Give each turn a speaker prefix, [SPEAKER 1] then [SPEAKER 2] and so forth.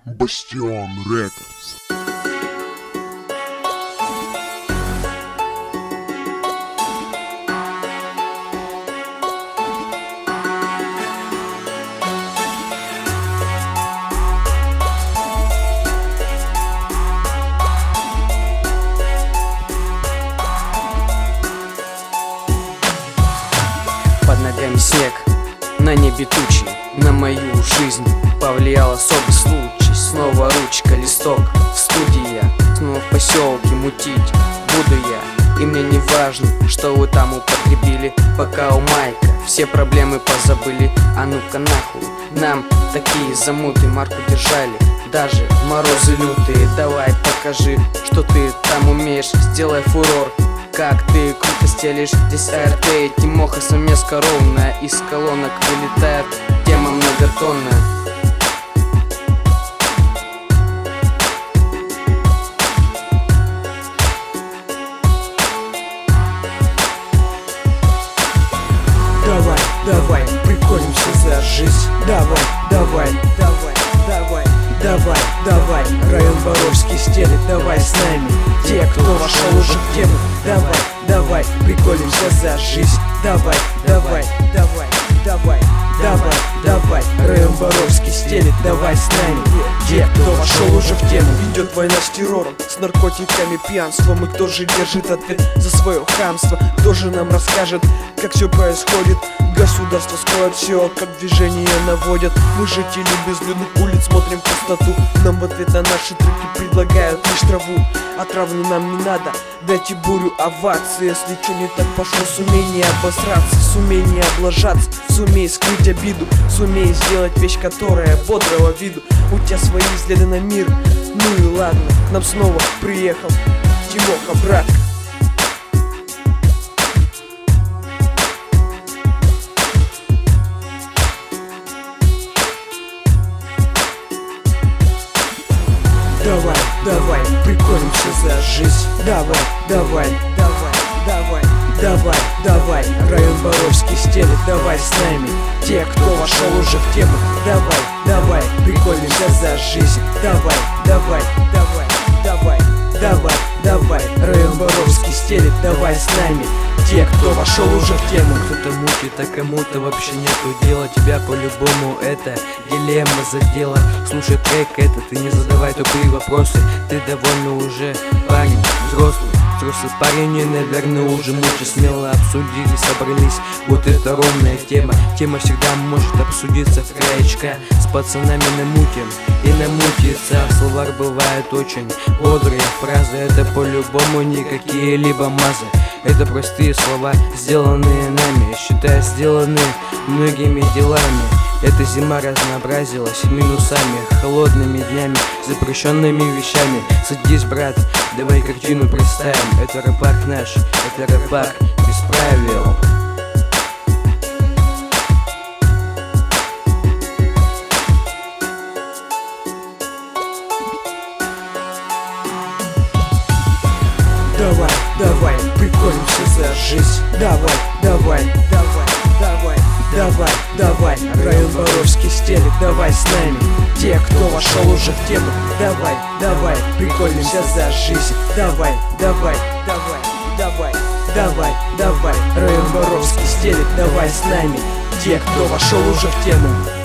[SPEAKER 1] Бастион Рекордс.
[SPEAKER 2] Под ногами снег, на небе тучи. На мою жизнь повлиял особый случай. Снова ручка, листок, студия. Снова в поселке мутить буду я. И мне не важно, что вы там употребили. Пока у Майка все проблемы позабыли. А ну-ка нахуй, нам такие замуты марку держали. Даже морозы лютые. Давай покажи, что ты там умеешь. Сделай фурор, как ты круто стелишь. Здесь АРТ и Тимоха совместка ровная. Из колонок вылетает тема многотонная.
[SPEAKER 3] Давай, давай, приколимся за жизнь. Давай, давай, давай, давай, давай, давай. Район Боровский стелит, давай с нами. Те, кто вошел уже в тему. Давай, давай, приколимся за жизнь. Давай, давай, давай, давай, давай, давай. Район Боровский стелит, давай с нами. Те, кто вошел уже в тему.
[SPEAKER 4] Идет война с террором, с наркотиками, пьянством. И кто же держит ответ за свое хамство? Кто же нам расскажет, как все происходит? Государство скроет все, как движение наводят. Мы, жители безлюдных улиц, смотрим в пустоту. Нам в ответ на наши трюки предлагают лишь траву. А траву нам не надо, дайте бурю оваций. Если что не так пошло, сумей не обосраться, сумей не облажаться, сумей скрыть обиду, сумей сделать вещь, которая бодрого виду. У тебя свои взгляды на мир, ну и ладно. К нам снова приехал Тимоха, брат.
[SPEAKER 3] Давай, давай, приколимся за жизнь. Давай, давай, давай, давай, давай, давай. Район Боровский стелит, давай с нами. Те, кто вошел уже в тему. Давай, давай, приколимся за жизнь. Давай, давай, давай, давай, давай, давай. Район Боровский стелит, давай с нами. Те, кто вошел уже в тему.
[SPEAKER 5] Кто-то мутит, а кому-то вообще нету дела. Тебя по-любому это дилемма задела. Слушай трек этот и не задавай тупые вопросы. Ты довольно уже парень взрослый. Взрослый парень и, наверное, уже мучи. Смело обсудили, собрались. Вот это ровная тема. Тема всегда может обсудиться в краечка. С пацанами намутим и намутится. В словах бывают очень бодрые фразы. Это по-любому не какие-либо мазы. Это простые слова, сделанные нами. Считай, сделаны многими делами. Эта зима разнообразилась минусами, холодными днями, запрещенными вещами. Садись, брат, давай картину представим. Это рэп-парк наш, это рэп-парк без правил.
[SPEAKER 3] Давай, давай, приколимся за жизнь. Давай, давай, давай, давай, давай, давай. Район Боровский стелит, давай с нами. Те, кто вошел уже в тему. Давай, давай, приколимся за жизнь. Давай, давай, давай, давай, давай, давай. Район Боровский стелит, давай с нами. Те, кто вошел уже в тему.